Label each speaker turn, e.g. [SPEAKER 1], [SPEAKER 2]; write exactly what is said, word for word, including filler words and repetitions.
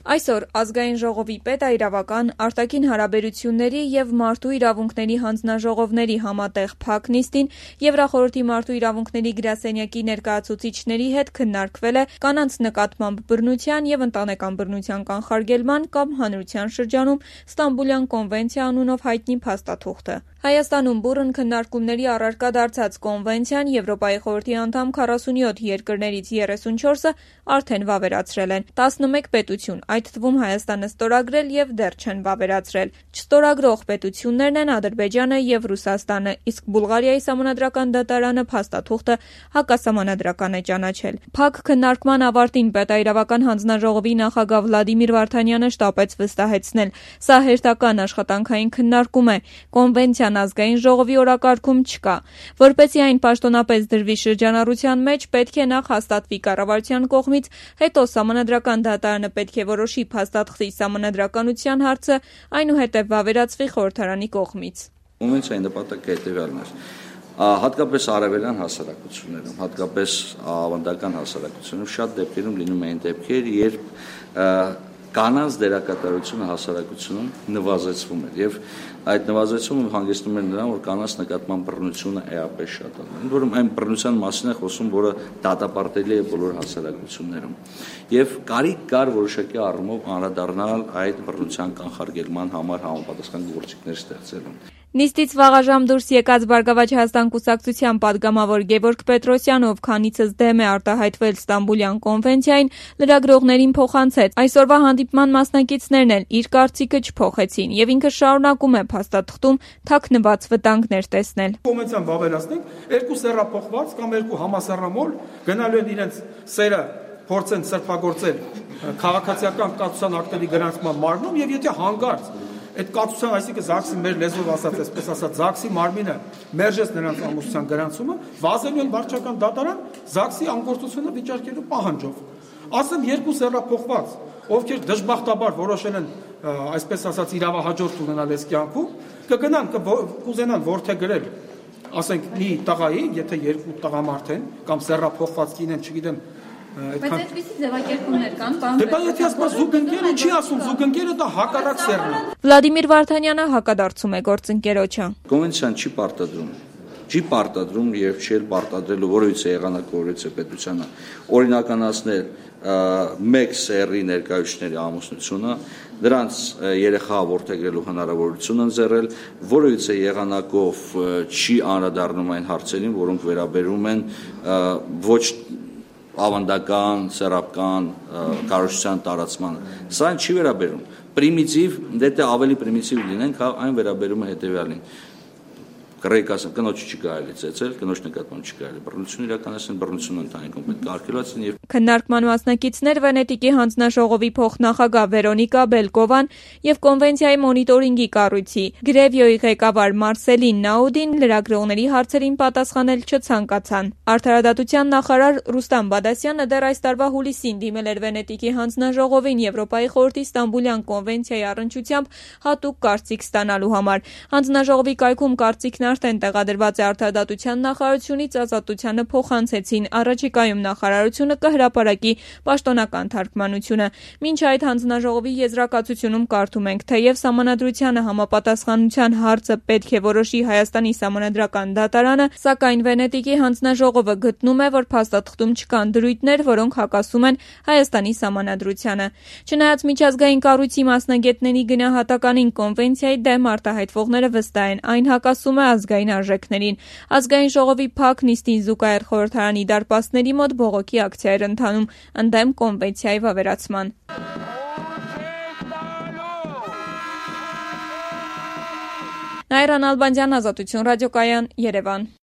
[SPEAKER 1] Այսօր ազգային ժողովի պետաիրավական, արտաքին հարաբերությունների և մարդու իրավունքների հանձնաժողովների համատեղ փակ նիստին Եվրախորհրդի մարդու իրավունքների գրասենյակի ներկայացուցիչների հետ քննարկվել է կանանց նկատմամբ բռնության և ընտանեկան բռնության կանխարգելման կամ հանրության շրջանում Ստամբուլյան կոնվենցիա անունով հայտնի փաստաթուղթը։ Հայաստանում բուռն քննարկումների առարկա դարձած կոնվենցիան Եվրոպայի խորհրդի անդամ քառասունյոթ երկրներից երեսունչորսը արդեն վավերացրել են, տասնմեկ պետություն, այդ թվում Հայաստանը ստորագրել և դեռ չեն վավերացրել։ Չստորագրող պետություններն են Ադրբեջանը և Ռուսաստանը, իսկ Բուլղարիայի սահմանադրական դատարանը փաստաթուղթը հակասահմանադրական է ճանաչել։ Փակ քննարկման ավարտին պետաիրավական հանձնաժողովի նախագահ Վլադիմիր Վարդանյանը շտապեց վստահեցնել՝ սա հերթական աշխատանքային քննարկում է, կոնվենցիան ազգային ժողովի օրակարգում չկա։ Որպեսզի այն պաշտոնապես դրվի շրջանառության մեջ, պետք է նախ հաստատվի կառավարության կողմից, հետո սահմանադրական դատարանը պետք է որոշի փաստաթղթի սահմանադրականության հարցը, այնուհետև վավերացվի խորհրդարանի կողմից։
[SPEAKER 2] Կոնվենցիայի նպատակը հետևյալն էր. հատկապես արևելյան հասարակություններում, հատկապես ավանդական հասարակություններում շատ դեպքերում լինում էին դեպքեր, երբ կանանց դերակատարությունը հասարակությունում նվազեցվում էր եւ այդ նվազեցումը հանգեցնում էր նրան, որ կանանց նկատմամբ բռնությունը էապես շատանում է, որում այն բռնության մասին է խոսում, որը դատապարտելի է բոլոր հասարակություններում։ Եվ կարիք կար որոշակի առումով անդրադառնալ այդ բռնության կանխարգելման համար համապատասխան գործիքներ ստեղծելուն։
[SPEAKER 1] Նիստից վաղաժամ դուրս եկած Բարգավաճ Հայաստան կուսակցության падգամավոր Գևորգ Պետրոսյանը, ով քանիցս դեմ է արտահայտվել Ստամբուլյան կոնվենցիային, լրագրողներին փոխանցեց. այսօրվա հանդիպման մասնակիցներն էլ իր կարծիքը չփոխեցին եւ ինքը շարունակում է փաստաթղթում թաքնված վտանգներ տեսնել։
[SPEAKER 3] Կոնվենցիան վավերացնենք, երկու սեռափոխված կամ երկու համասեռամոլ գնալու են իրենց սերը փորձեն սրբագործել քաղաքացիական կացության ակտերի գրանցման մարմնում եւ եթե հանգարց այդ կացության, այսինքն ԶԱԳՍ-ի մեր լեզվով ասած, այսպես ասած, ԶԱԳՍ-ի մարմինը մերժեց նրանց ամուսնության գրանցումը, վազելու են վարչական դատարան ԶԱԳՍ-ի անգործությունը վիճարկելու պահանջով։ Ասեմ երկու սեռափոխված, ովքեր դժբախտաբար որոշել են, այսպես ասած, իրավահաջորդ ունենալ այս կյանքում, կգնան, կուզենան որդեգրել, ասենք, մի տղայի, եթե երկու տղամարդ են կամ սեռափոխված կին են, չգիտեմ,
[SPEAKER 1] Բայց այդպիսի ձևակերպումներ կան, պարոն
[SPEAKER 3] Դե բայց եթե ասում զուգընկերը, չի ասում զուգընկերը, դա հակառակ սեռն է։
[SPEAKER 1] Վլադիմիր Վարդանյանը հակադարձում է գործընկերոջը։
[SPEAKER 2] Կոնվենցիան չի պարտադրում, չի պարտադրում եւ չի պարտադրելու որևիցե եղանակ որևիցե պետությանը օրինականացնել մեկ սեռի ներկայացուցիչների ամուսնությունը, դրանց երեխա որդեգրելու հնարավորություն ընձեռել, որևիցե եղանակով չի անդրադառնում այն հարցերին, որոնք վերաբերում են ոչ ավանդական, սեռական կառուցության տարածմանը։ Սա չի վերաբերում։ Պրիմիտիվ, դե ավելի պրիմիտիվ լինենք, այն վերաբերում է հետևյալին։ Կռեկ ասեմ, կնոջ չի կարելի ծեծել, կնոջ նկատմամբ չի կարելի բռնություն իրականացնել, բռնությունը ընդհանրապես պետք է արգելացնել եւ
[SPEAKER 1] Քննարկման մասնակիցներ Վենետիկի հանձնաժողովի փոխնախագահ Վերոնիկա Բելկովան եւ կոնվենցիայի մոնիտորինգի կառույցի Գրևիոյի ղեկավար Մարսելին Նաուդին լրագրողների հարցերին պատասխանել չցանկացան։ Արդարադատության նախարար Ռուստամ Բադասյանը դեռ այս տարվա հուլիսին դիմել էր Վենետիկի հանձնաժողովին Եվրոպայի խորհրդի Ստամբուլյան կոնվենցիայի առնչությամբ հատուկ կարծիք ստանալու համար։ Հանձնաժողովի կայքում կարծիքն արդեն տեղադրված է արդարադատության նախարարությունից, ազատությանը փոխանցեցին, առաջիկայում նախարարությունը կհրապարակի պաշտոնական թարգմանությունը։ Մինչ այդ հանձնաժողովի եզրակացությունում կարդում ենք, թեև սահմանադրությանը համապատասխանության հարցը պետք է որոշի Հայաստանի սահմանադրական դատարանը, սակայն Վենետիկի հանձնաժողովը գտնում է, որ փաստաթղթում չկան դրույթներ, որոնք հակասում են Հայաստանի սահմանադրությանը։ Չնայած միջազգային կառույցի մասնագետների գնահատականին կոնվենցիայի դեմ արտահայտվողները վստահ են, այն հակասում է ազգային արժեքներին։ Ազգային ժողովի փակ նիստին զուգահեռ խորհրդարանի դարպասների մոտ բողոքի ակցիա էր ընթանում ընդդեմ կոնվենցիայի վավերացման։ Նայիրան Ալբանդյան, Ազատություն ռադիոկայան, Երևան։